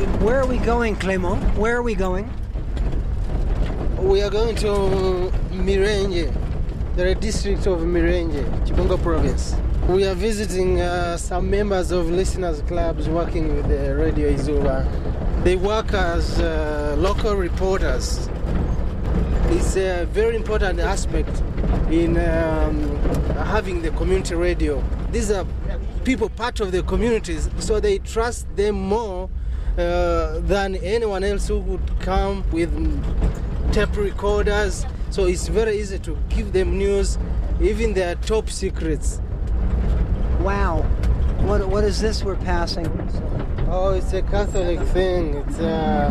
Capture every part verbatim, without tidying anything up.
Where are we going, Clément? Where are we going? We are going to Mirenge, the district of Mirenge, Chibungo province. We are visiting uh, some members of listeners clubs working with the Radio Izuba. They work as uh, local reporters. It's a very important aspect in um, having the community radio. These are people part of the communities, so they trust them more uh, than anyone else who would come with tape recorders. So it's very easy to give them news, even their top secrets. Wow. What what is this we're passing? Oh, it's a Catholic thing. It's a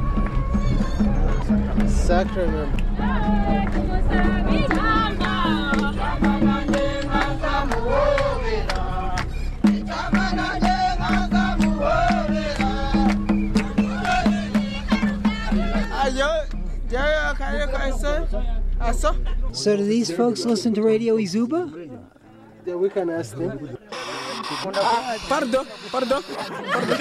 sacrament. So do these folks listen to Radio Izuba? Yeah, we can ask them. Ah, pardon, pardon, pardon.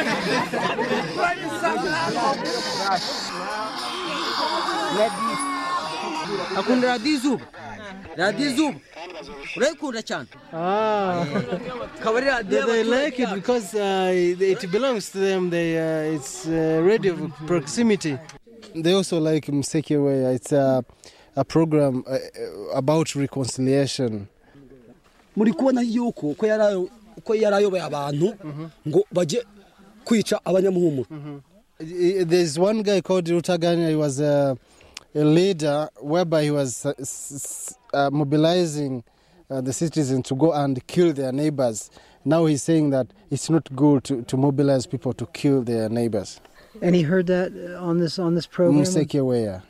Akunda Radio Izuba. Radio Izuba. Urekunda cyane. Ah. they, they like it because uh, it belongs to them. They uh, it's uh, radio of proximity. They also like Mseke Way. It's a, a program uh, about reconciliation. Muri kubona yuko ko yarayo ko yarayoboye abantu ngo baje kwica abanyamuhumuro. There's one guy called Rutaganya. He was a, a leader whereby he was uh, uh, mobilizing uh, the citizens to go and kill their neighbors. Now he's saying that it's not good to, to mobilize people to kill their neighbors. And he heard that on this on this program? Museke Weya.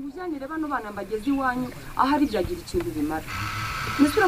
In the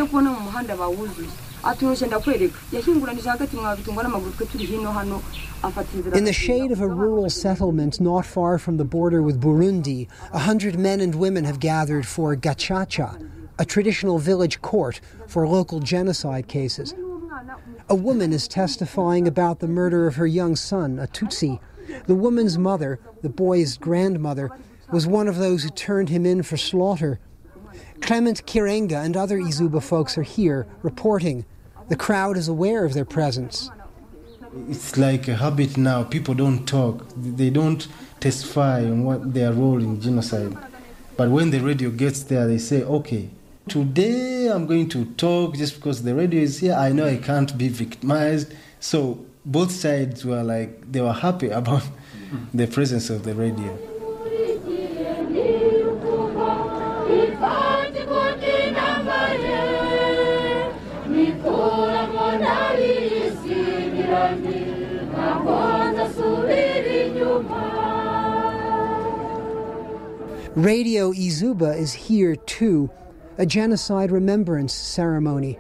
shade of a rural settlement not far from the border with Burundi, a hundred men and women have gathered for Gacaca, a traditional village court for local genocide cases. A woman is testifying about the murder of her young son, a Tutsi. The woman's mother, the boy's grandmother, was one of those who turned him in for slaughter. Clement Kirenga and other Izuba folks are here, reporting. The crowd is aware of their presence. It's like a habit now. People don't talk. They don't testify on what their role in genocide. But when the radio gets there, they say, okay, today I'm going to talk just because the radio is here. I know I can't be victimized. So both sides were like, they were happy about the presence of the radio. Radio Izuba is here too, a genocide remembrance ceremony.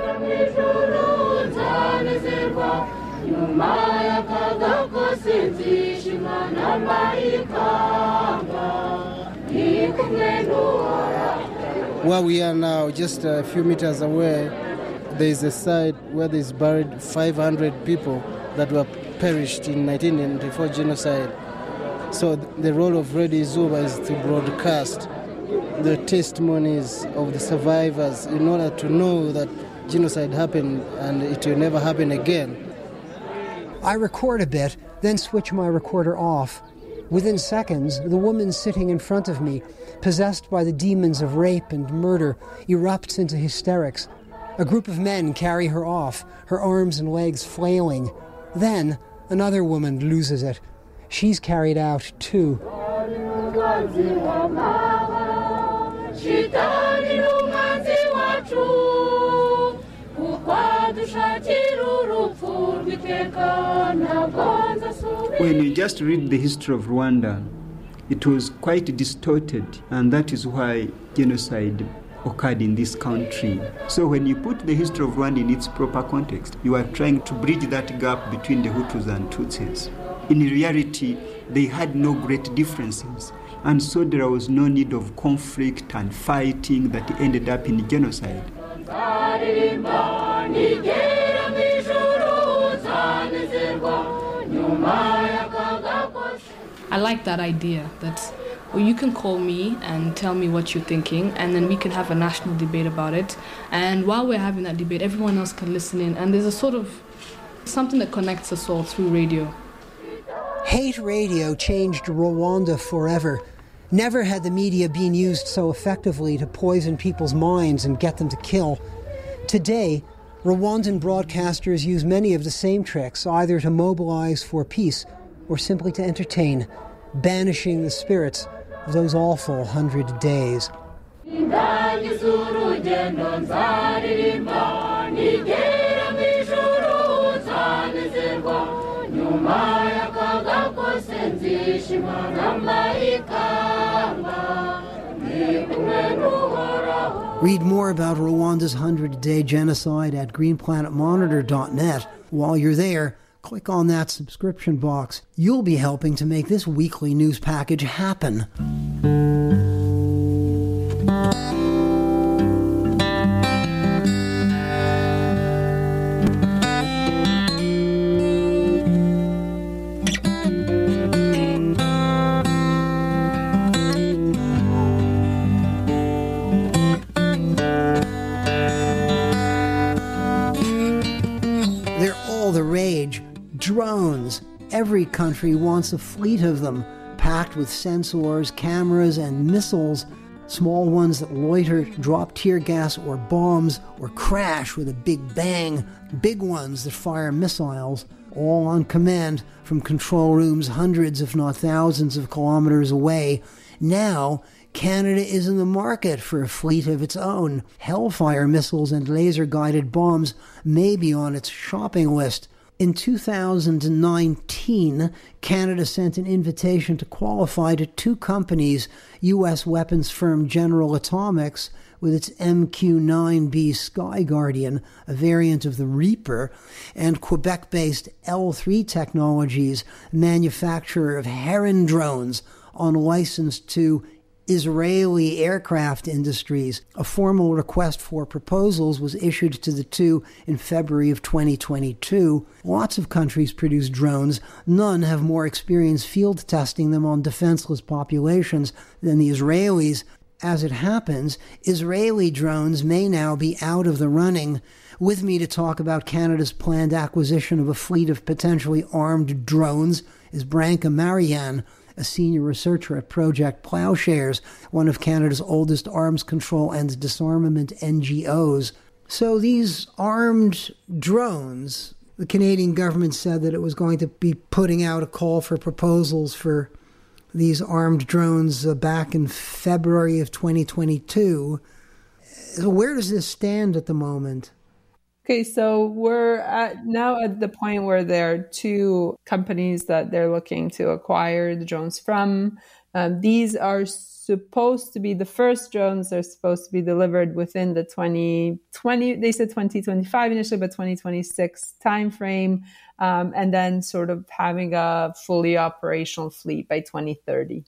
Where we are now, just a few meters away, there is a site where there is buried five hundred people that were perished in nineteen ninety-four genocide. So the role of Radio Izuba is to broadcast the testimonies of the survivors in order to know that genocide happened and it will never happen again. I record a bit, then switch my recorder off. Within seconds, the woman sitting in front of me, possessed by the demons of rape and murder, erupts into hysterics. A group of men carry her off, her arms and legs flailing. Then, another woman loses it. She's carried out too. When you just read the history of Rwanda, it was quite distorted, and that is why genocide occurred in this country. So when you put the history of Rwanda in its proper context, you are trying to bridge that gap between the Hutus and Tutsis. In reality, they had no great differences, and so there was no need of conflict and fighting that ended up in genocide. I like that idea that, well, you can call me and tell me what you're thinking, and then we can have a national debate about it. And while we're having that debate, everyone else can listen in. And there's a sort of something that connects us all through radio. Hate radio changed Rwanda forever. Never had the media been used so effectively to poison people's minds and get them to kill. Today, Rwandan broadcasters use many of the same tricks, either to mobilize for peace or simply to entertain, banishing the spirits of those awful hundred days. Read more about Rwanda's hundred-day genocide at green planet monitor dot net. While you're there, click on that subscription box. You'll be helping to make this weekly news package happen. Drones. Every country wants a fleet of them, packed with sensors, cameras, and missiles. Small ones that loiter, drop tear gas or bombs, or crash with a big bang. Big ones that fire missiles, all on command from control rooms hundreds, if not thousands, of kilometers away. Now, Canada is in the market for a fleet of its own. Hellfire missiles and laser-guided bombs may be on its shopping list. In two thousand nineteen, Canada sent an invitation to qualify to two companies, U S weapons firm General Atomics with its M Q nine B Sky Guardian, a variant of the Reaper, and Quebec-based L three Technologies, manufacturer of Heron drones, on license to Israeli aircraft industries. A formal request for proposals was issued to the two in February of twenty twenty-two. Lots of countries produce drones. None have more experience field testing them on defenseless populations than the Israelis. As it happens, Israeli drones may now be out of the running. With me to talk about Canada's planned acquisition of a fleet of potentially armed drones is Branka Marian, a senior researcher at Project Plowshares, one of Canada's oldest arms control and disarmament N G Os. So these armed drones, the Canadian government said that it was going to be putting out a call for proposals for these armed drones uh, back in February of twenty twenty-two. So where does this stand at the moment? Okay, so we're at now at the point where there are two companies that they're looking to acquire the drones from. Um, these are supposed to be the first drones. They're supposed to be delivered within the twenty twenty. They said twenty twenty-five initially, but twenty twenty-six timeframe, um, and then sort of having a fully operational fleet by twenty thirty.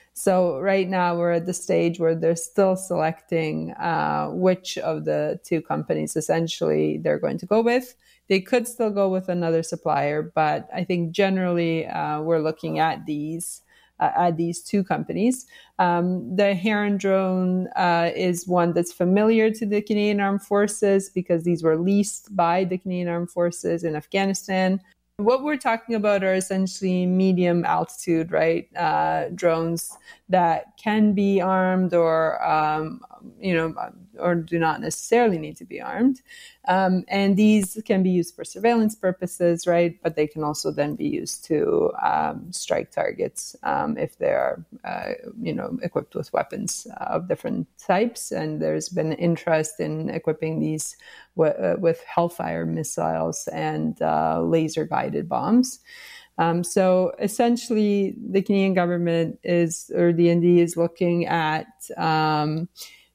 So right now we're at the stage where they're still selecting uh, which of the two companies essentially they're going to go with. They could still go with another supplier, but I think generally uh, we're looking at these uh, at these two companies. Um, the Heron drone uh, is one that's familiar to the Canadian Armed Forces because these were leased by the Canadian Armed Forces in Afghanistan. What we're talking about are essentially medium altitude, right? Uh, drones that can be armed or, um, you know, or do not necessarily need to be armed. Um, and these can be used for surveillance purposes, right? But they can also then be used to um, strike targets um, if they're, uh, you know, equipped with weapons uh, of different types. And there's been interest in equipping these w- uh, with Hellfire missiles and uh, laser-guided bombs. Um, so essentially, the Canadian government is, or the N D is looking at um,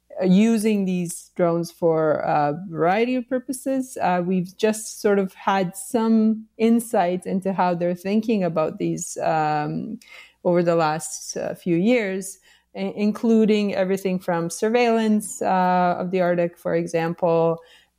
using these drones for a variety of purposes. Uh, we've just sort of had some insight into how they're thinking about these um, over the last uh, few years, including everything from surveillance uh, of the Arctic, for example,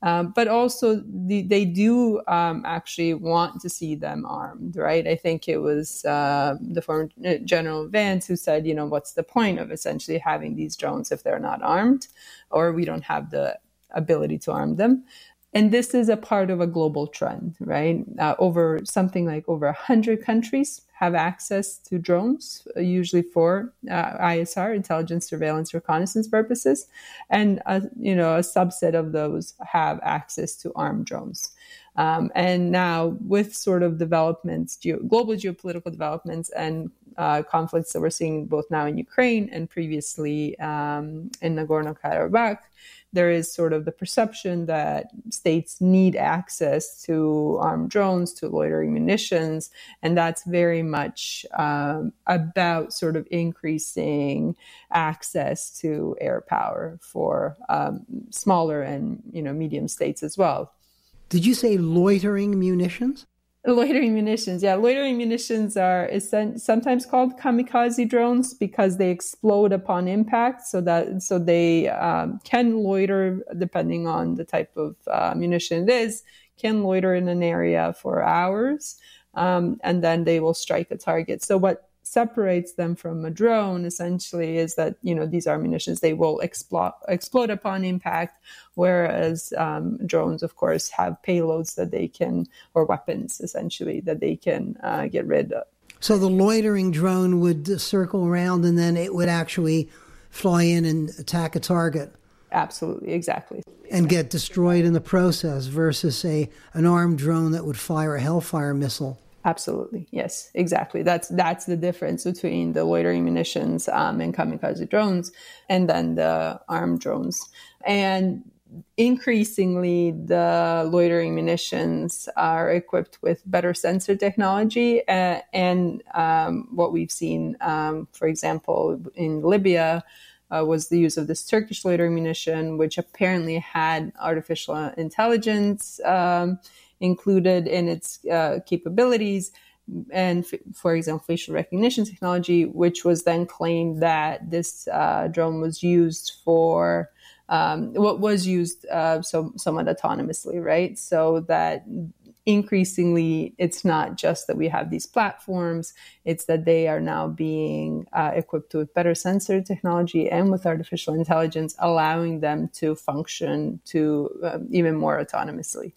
Um, but also the, they do um, actually want to see them armed, right? I think it was uh, the former General Vance who said, you know, what's the point of essentially having these drones if they're not armed, or we don't have the ability to arm them. And this is a part of a global trend, right? Uh, over something like over one hundred countries have access to drones, uh, usually for uh, I S R, intelligence, surveillance, reconnaissance purposes. And, uh, you know, a subset of those have access to armed drones. Um, and now with sort of developments, geo- global geopolitical developments and uh, conflicts that we're seeing both now in Ukraine and previously um, in Nagorno-Karabakh, there is sort of the perception that states need access to armed drones, to loitering munitions, and that's very much um, about sort of increasing access to air power for um, smaller and, you know, medium states as well. Did you say loitering munitions? Loitering munitions, yeah. Loitering munitions are sometimes called kamikaze drones because they explode upon impact, so that so they um, can loiter, depending on the type of uh, munition it is, can loiter in an area for hours, um, and then they will strike a target. So what separates them from a drone essentially is that, you know, these are munitions, they will explode explode upon impact, whereas um, drones, of course, have payloads that they can, or weapons essentially, that they can uh, get rid of. So the loitering drone would circle around and then it would actually fly in and attack a target. Absolutely, exactly. And get destroyed in the process versus a an armed drone that would fire a Hellfire missile. Absolutely. Yes, exactly. That's that's the difference between the loitering munitions um, and kamikaze drones and then the armed drones. And increasingly, the loitering munitions are equipped with better sensor technology. Uh, and um, what we've seen, um, for example, in Libya, uh, was the use of this Turkish loitering munition, which apparently had artificial intelligence um included in its uh, capabilities, and f- for example, facial recognition technology, which was then claimed that this uh, drone was used for um, what was used uh, so somewhat autonomously, right? So that increasingly, it's not just that we have these platforms, it's that they are now being uh, equipped with better sensor technology and with artificial intelligence, allowing them to function to um, even more autonomously.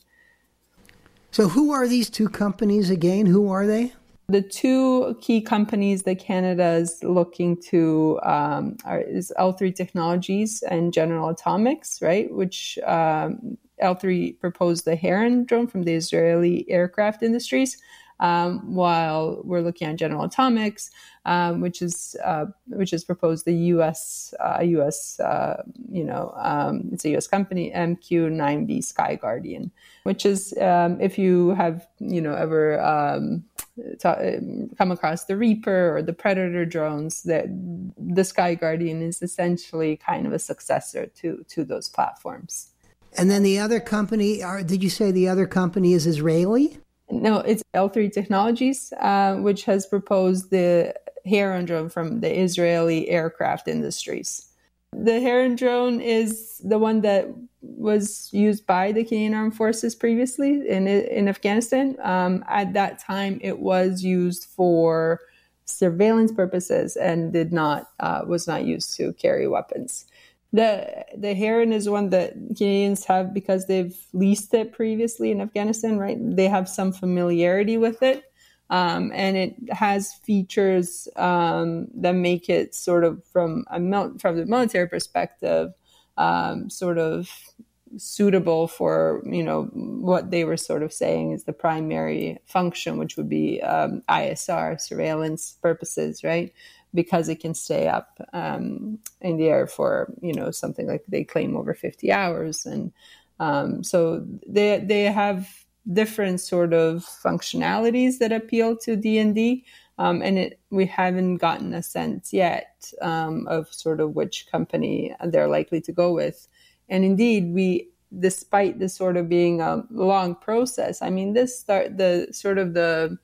So who are these two companies again? Who are they? The two key companies that Canada is looking to um, are is L three Technologies and General Atomics, right? Which um, L three proposed the Heron drone from the Israeli aircraft industries, um, while we're looking at General Atomics, um, which is uh, which has proposed the U S uh, U S uh, you know um, it's a U S company, M Q nine B Sky Guardian, which is um, if you have you know ever um, ta- come across the Reaper or the Predator drones, that the Sky Guardian is essentially kind of a successor to to those platforms. And then the other company, are, did you say the other company is Israeli? No, it's L three Technologies, uh, which has proposed the Heron drone from the Israeli aircraft industries. The Heron drone is the one that was used by the Canadian Armed Forces previously in in Afghanistan. Um, at that time, it was used for surveillance purposes and did not uh, was not used to carry weapons. The the Heron is one that Canadians have because they've leased it previously in Afghanistan, right? They have some familiarity with it. Um, and it has features um, that make it sort of from a mil- from the military perspective, um, sort of suitable for, you know, what they were sort of saying is the primary function, which would be um, I S R, surveillance purposes, right? Because it can stay up um, in the air for, you know, something like they claim over fifty hours. And um, so they they have different sort of functionalities that appeal to D and D. Um, and it, we haven't gotten a sense yet um, of sort of which company they're likely to go with. And indeed, we, despite this sort of being a long process, I mean, this start the sort of the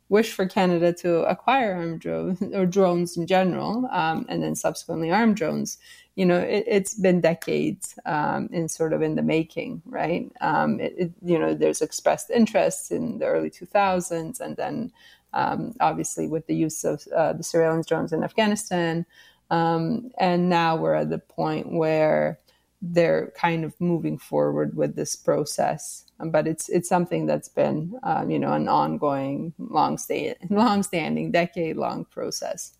wish for Canada to acquire armed drones or drones in general, um, and then subsequently armed drones, you know, it, it's been decades um, in sort of in the making, right? Um, it, it, you know, there's expressed interest in the early two thousands, and then um, obviously with the use of uh, the surveillance drones in Afghanistan. Um, and now we're at the point where they're kind of moving forward with this process. But it's it's something that's been, um, you know, an ongoing, long stay, long-standing, decade-long process.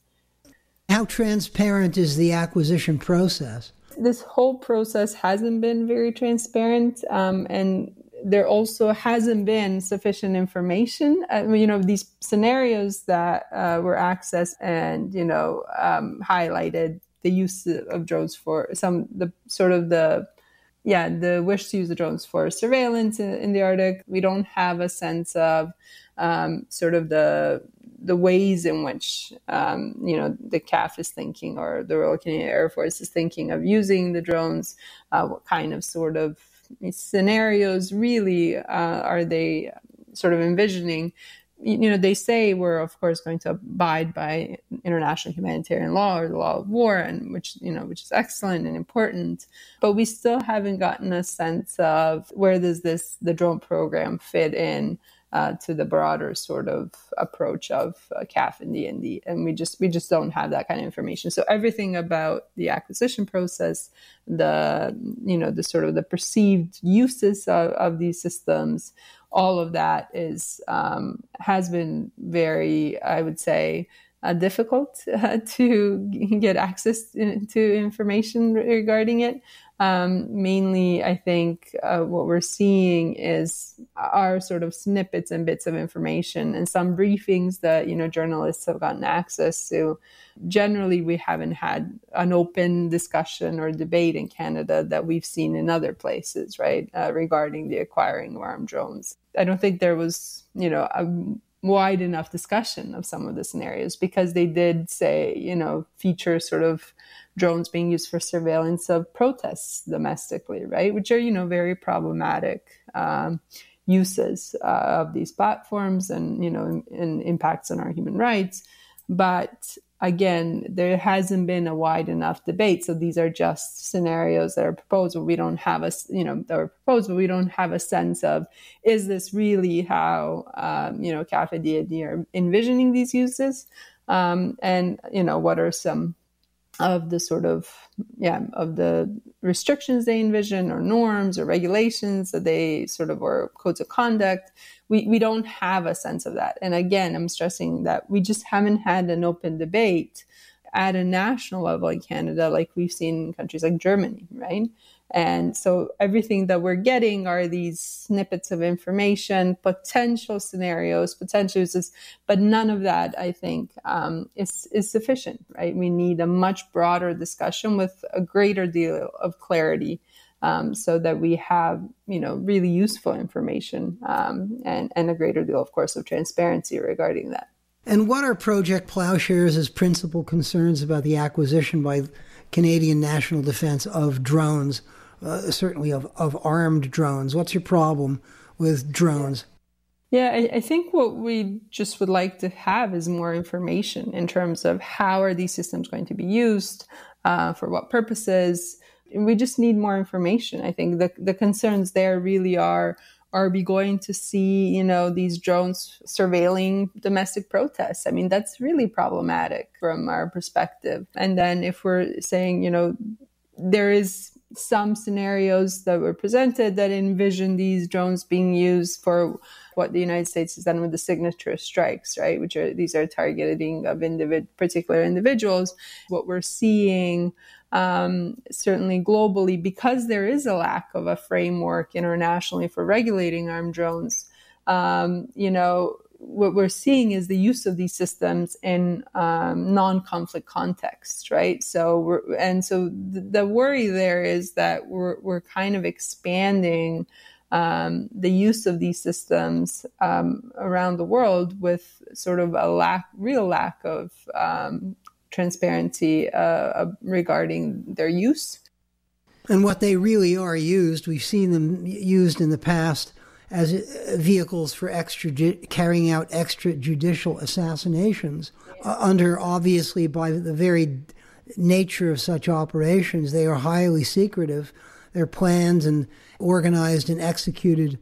How transparent is the acquisition process? This whole process hasn't been very transparent, um, and there also hasn't been sufficient information. Uh, you know, these scenarios that uh, were accessed and, you know, um, highlighted the use of drones for some, the sort of the, yeah, the wish to use the drones for surveillance in, in the Arctic. We don't have a sense of um, sort of the the ways in which, um, you know, the C A F is thinking, or the Royal Canadian Air Force is thinking of using the drones. Uh, what kind of sort of scenarios really uh, are they sort of envisioning? You know, they say we're, of course, going to abide by international humanitarian law or the law of war, and which, you know, which is excellent and important. But we still haven't gotten a sense of where does this, the drone program fit in uh, to the broader sort of approach of uh, C A F and D N D. And we just, we just don't have that kind of information. So everything about the acquisition process, the, you know, the sort of the perceived uses of, of these systems, all of that is um, has been very, I would say, uh, difficult uh, to get access to information regarding it. Um, mainly, I think uh, what we're seeing is our sort of snippets and bits of information and some briefings that, you know, journalists have gotten access to. Generally, we haven't had an open discussion or debate in Canada that we've seen in other places, right, uh, regarding the acquiring of armed drones. I don't think there was, you know, a wide enough discussion of some of the scenarios, because they did say, you know, feature sort of drones being used for surveillance of protests domestically, right, which are, you know, very problematic um, uses uh, of these platforms and, you know, and impacts on our human rights. But again, there hasn't been a wide enough debate. So these are just scenarios that are proposed, but we don't have a, you know, that were proposed, but we don't have a sense of, is this really how, um, you know, C A F and D N D are envisioning these uses? Um, and, you know, what are some of the sort of, yeah, of the restrictions they envision, or norms or regulations that they sort of, or codes of conduct. We we don't have a sense of that. And again, I'm stressing that we just haven't had an open debate at a national level in Canada like we've seen in countries like Germany, right? And so everything that we're getting are these snippets of information, potential scenarios, potential uses, but none of that, I think, um, is, is sufficient, right? We need a much broader discussion with a greater deal of clarity, um, so that we have, you know, really useful information, um, and, and a greater deal, of course, of transparency regarding that. And what are Project Ploughshares' principal concerns about the acquisition by Canadian National Defence of drones, uh, certainly of, of armed drones? What's your problem with drones? Yeah, I, I think what we just would like to have is more information in terms of how are these systems going to be used, uh, for what purposes. We just need more information. I think the, the concerns there really are, are we going to see, you know, these drones surveilling domestic protests? I mean, that's really problematic from our perspective. And then if we're saying, you know, there is some scenarios that were presented that envision these drones being used for what the United States has done with the signature strikes, right? Which are, these are targeting of individ- particular individuals. What we're seeing, um, certainly globally, because there is a lack of a framework internationally for regulating armed drones, um, you know, what we're seeing is the use of these systems in um, non-conflict contexts, right? So, we're, and so the, the worry there is that we're we're kind of expanding um, the use of these systems um, around the world with sort of a lack, real lack of um, transparency uh, regarding their use. And what they really are used, we've seen them used in the past as vehicles for extra carrying out extrajudicial assassinations. Uh, under, obviously, by the very nature of such operations, they are highly secretive. They're planned and organized and executed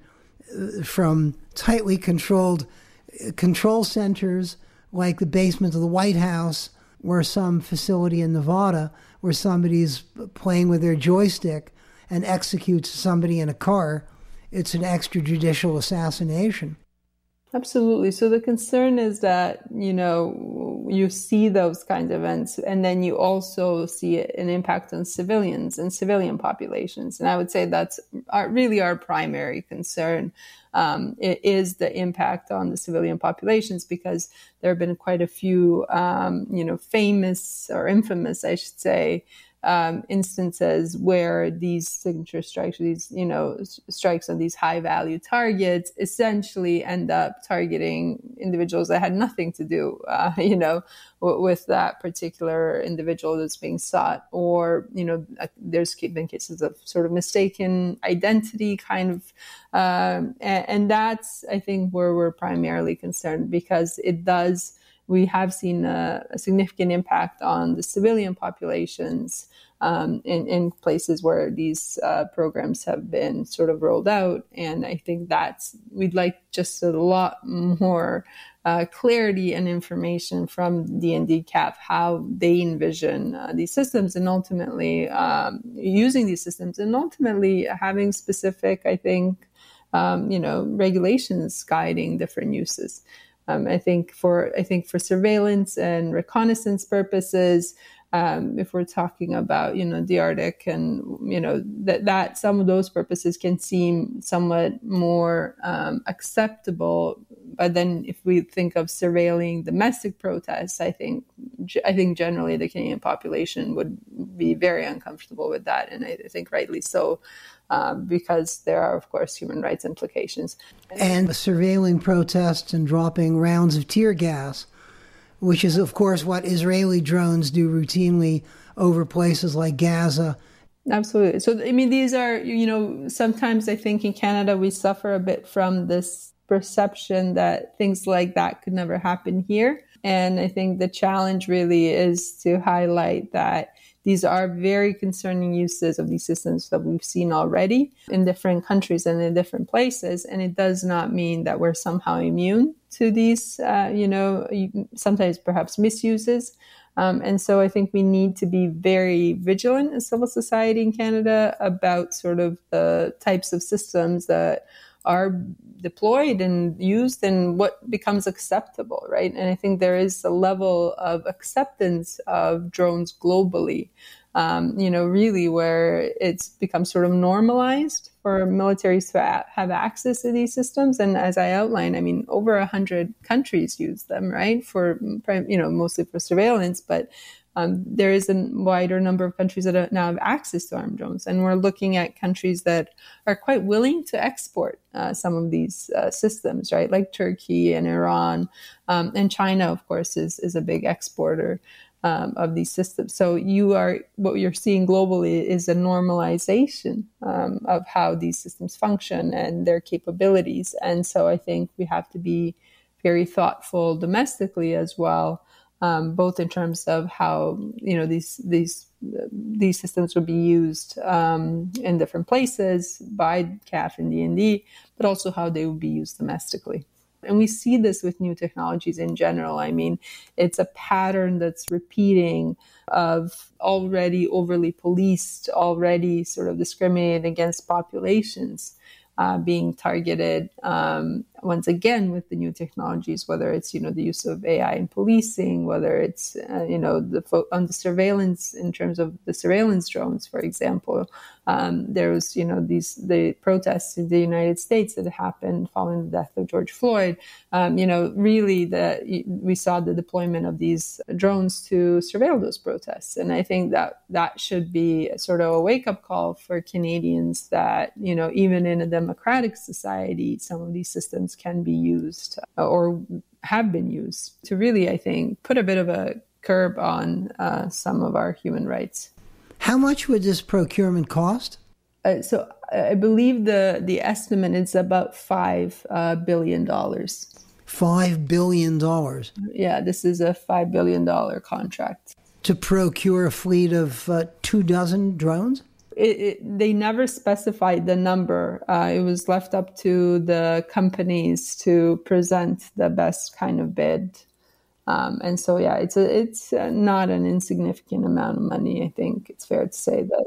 from tightly controlled control centers like the basement of the White House or some facility in Nevada where somebody's playing with their joystick and executes somebody in a car. It's an extrajudicial assassination. Absolutely. So the concern is that, you know, you see those kinds of events, and then you also see an impact on civilians and civilian populations. And I would say that's our, really our primary concern. Um, it is the impact on the civilian populations, because there have been quite a few, um, you know, famous or infamous, I should say, Um, instances where these signature strikes, these, you know, strikes on these high value targets essentially end up targeting individuals that had nothing to do, uh, you know, w- with that particular individual that's being sought. Or, you know, there's been cases of sort of mistaken identity kind of, um, and, and that's, I think, where we're primarily concerned, because it does we have seen a, a significant impact on the civilian populations um, in, in places where these uh, programs have been sort of rolled out. And I think that's, we'd like just a lot more uh, clarity and information from D N D C A F, how they envision uh, these systems, and ultimately um, using these systems, and ultimately having specific, I think, um, you know, regulations guiding different uses. Um, I think for I think for surveillance and reconnaissance purposes, um, if we're talking about, you know, the Arctic, and, you know, that that some of those purposes can seem somewhat more um, acceptable. But then if we think of surveilling domestic protests, I think I think generally the Canadian population would be very uncomfortable with that, and I think rightly so. Um, because there are, of course, human rights implications. And surveilling protests and dropping rounds of tear gas, which is, of course, what Israeli drones do routinely over places like Gaza. Absolutely. So, I mean, these are, you know, sometimes I think in Canada we suffer a bit from this perception that things like that could never happen here. And I think the challenge really is to highlight that these are very concerning uses of these systems that we've seen already in different countries and in different places. And it does not mean that we're somehow immune to these, uh, you know, sometimes perhaps misuses. Um, and so I think we need to be very vigilant as civil society in Canada about sort of the types of systems that are deployed and used and what becomes acceptable, right? And I think there is a level of acceptance of drones globally, um, you know, really where it's become sort of normalized for militaries to a- have access to these systems. And as I outlined, I mean, over a hundred countries use them, right? For, you know, mostly for surveillance, but Um, there is a wider number of countries that now have access to armed drones. And we're looking at countries that are quite willing to export uh, some of these uh, systems, right? Like Turkey and Iran. Um, and China, of course, is, is a big exporter um, of these systems. So you are, what you're seeing globally is a normalization um, of how these systems function and their capabilities. And so I think we have to be very thoughtful domestically as well. Um, both in terms of how, you know, these these these systems would be used um, in different places by C A F and D N D, but also how they would be used domestically. And we see this with new technologies in general. I mean, it's a pattern that's repeating of already overly policed, already sort of discriminated against populations uh, being targeted um, once again with the new technologies, whether it's, you know, the use of A I in policing, whether it's, uh, you know, the fo- on the surveillance in terms of the surveillance drones, for example. Um, there was, you know, these the protests in the United States that happened following the death of George Floyd. Um, you know, really, the we saw the deployment of these drones to surveil those protests, and I think that that should be a sort of a wake up call for Canadians that, you know, even in a democratic society, some of these systems can be used or have been used to really, I think, put a bit of a curb on uh, some of our human rights. How much would this procurement cost? Uh, so I believe the, the estimate is about five uh, billion dollars. Five billion dollars. Yeah, this is a five billion dollar contract to procure a fleet of uh, two dozen drones. It, it, they never specified the number. Uh, it was left up to the companies to present the best kind of bid. Um, and so, yeah, it's a, it's not an insignificant amount of money. I think it's fair to say that.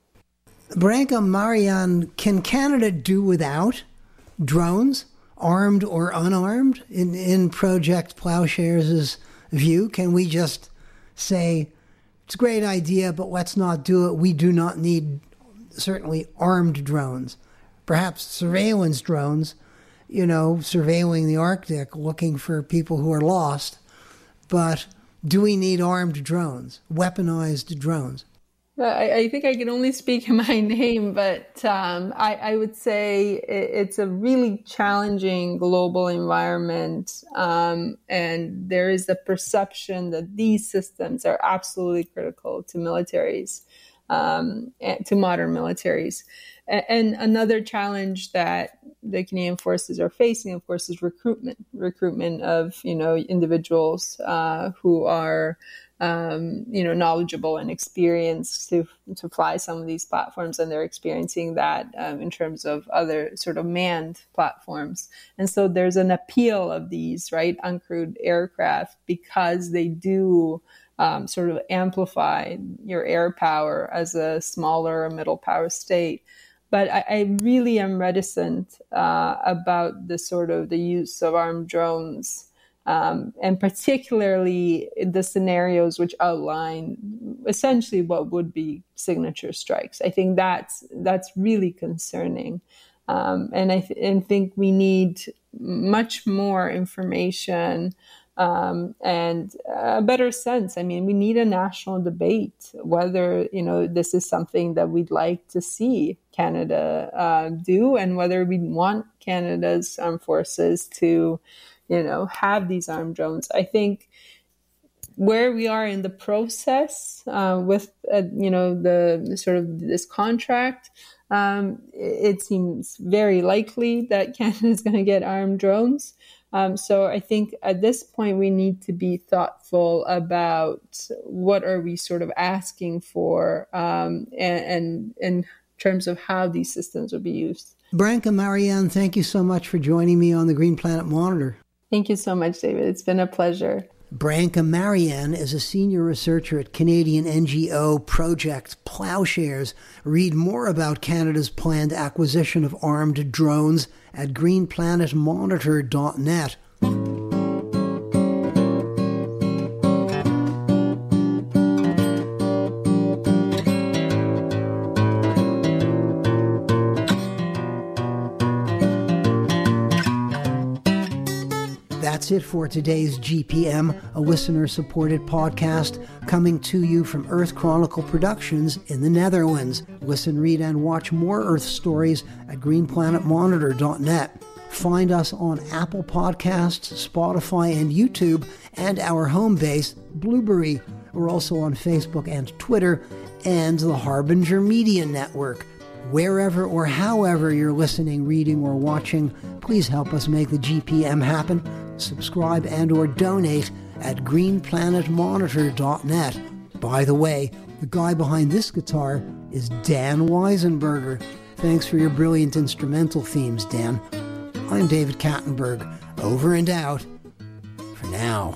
Branka Marian, can Canada do without drones, armed or unarmed? In, in Project Plowshares' view, can we just say, it's a great idea, but let's not do it. We do not need, certainly, armed drones. Perhaps surveillance drones, you know, surveilling the Arctic, looking for people who are lost. But do we need armed drones, weaponized drones? I, I think I can only speak in my name, but um, I, I would say it, it's a really challenging global environment. Um, and there is a perception that these systems are absolutely critical to militaries, um, to modern militaries. And, and another challenge that the Canadian forces are facing, of course, is recruitment, recruitment of, you know, individuals uh, who are Um, you know, knowledgeable and experienced to to fly some of these platforms, and they're experiencing that um, in terms of other sort of manned platforms. And so there's an appeal of these, right, uncrewed aircraft because they do um, sort of amplify your air power as a smaller or middle power state. But I, I really am reticent uh, about the sort of the use of armed drones. Um, and particularly the scenarios which outline essentially what would be signature strikes. I think that's that's really concerning. Um, and I th- and think we need much more information um, and a better sense. I mean, we need a national debate whether, you know, this is something that we'd like to see Canada uh, do, and whether we want Canada's armed forces to, you know, have these armed drones. I think where we are in the process uh, with, uh, you know, the sort of this contract, um, it seems very likely that Canada is going to get armed drones. Um, so I think at this point we need to be thoughtful about what are we sort of asking for um, and, and in terms of how these systems will be used. Branka Marian, thank you so much for joining me on the Green Planet Monitor. Thank you so much, David. It's been a pleasure. Branka Marian is a senior researcher at Canadian N G O Project Plowshares. Read more about Canada's planned acquisition of armed drones at green planet monitor dot net. That's it for today's G P M, a listener-supported podcast coming to you from Earth Chronicle Productions in the Netherlands. Listen, read, and watch more Earth stories at green planet monitor dot net. Find us on Apple Podcasts, Spotify, and YouTube, and our home base, Blueberry. We're also on Facebook and Twitter, and the Harbinger Media Network. Wherever or however you're listening, reading, or watching, please help us make the G P M happen. Subscribe and or donate at green planet monitor dot net. By the way, the guy behind this guitar is Dan Weisenberger. Thanks for your brilliant instrumental themes, Dan. I'm David Kattenberg. Over and out. For now.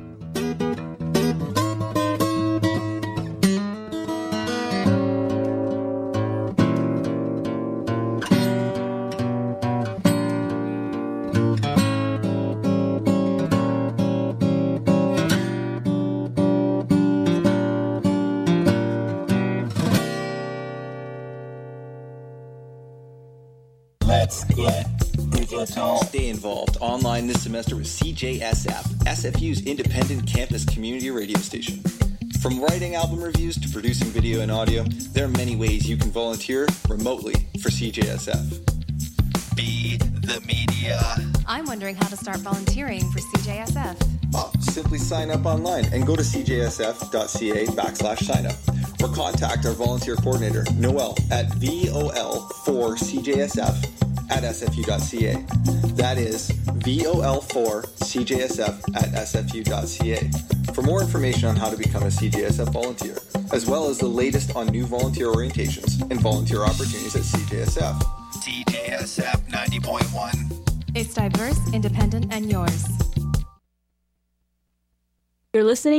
Let's get digital. Stay involved online this semester with C J S F, S F U's independent campus community radio station. From writing album reviews to producing video and audio, there are many ways you can volunteer remotely for C J S F. Be the media. I'm wondering how to start volunteering for C J S F. Well, simply sign up online and go to c j s f dot c a backslash sign up. or contact our volunteer coordinator, Noel, at V O L four C J S F at S F U dot C A. That is V O L four C J S F at S F U dot C A. For more information on how to become a C J S F volunteer, as well as the latest on new volunteer orientations and volunteer opportunities at C J S F. C J S F ninety point one. It's diverse, independent, and yours. You're listening